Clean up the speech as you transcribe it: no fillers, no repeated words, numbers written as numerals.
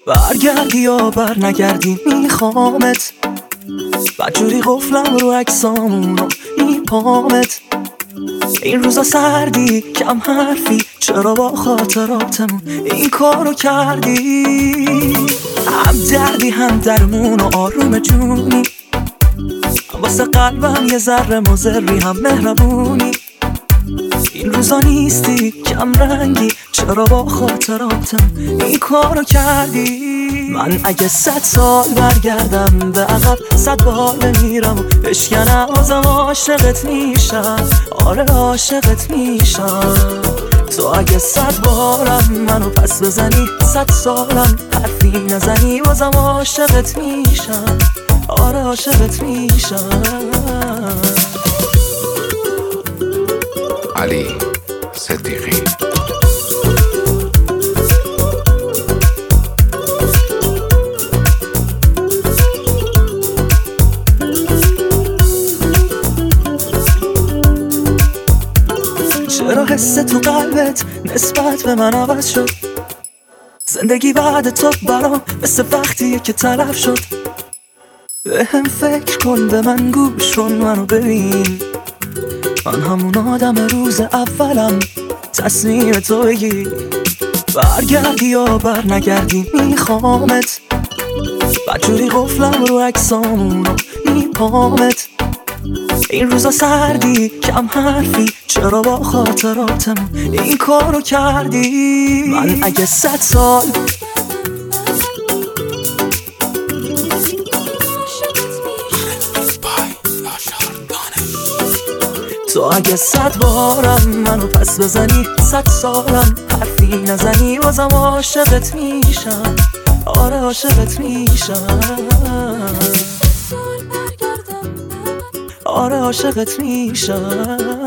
برگردی یا بر نگردی میخوامت، بدجوری قفلم رو عکسامون رو میپامت. این روزا سردی کم حرفی، چرا با خاطراتمون این کارو کردی؟ هم دردی هم درمون و آروم جونی، واسه قلبم یه ذره مضری هم مهربونی. این روزا نیستی کم رنگی، چرا با خاطراتم این کارو کردی؟ من اگه 100 سال برگردم به عقب، 100 بار میرم و بشکنم بازم عاشقت میشم. آره عاشقت میشم. تو اگه 100 بارم منو پس بزنی، 100 سالم حرفی نزنی، بازم عاشقت میشم. آره عاشقت میشم. علی صدیقی. چرا حس تو قلبت نسبت به من عوض شد؟ زندگی بعد تو برام مثل وقتیه که تلف شد. به هم فکر کن، به من گوش کن، منو ببین. من همون آدم روز اولم، تصمیم تو بگیر. برگردی یا بر نگردی میخوامت، بدجوری قفلم رو عکسامون رو میپامت. این روزا سردی کم حرفی، چرا با خاطراتم این کارو کردی؟ من اگه 100 سال تو اگه 100 بارم منو پس بزنی، 100 سالم حرفی نزنی، بازم عاشقت میشم. آره عاشقت میشم. آره عاشقت میشم.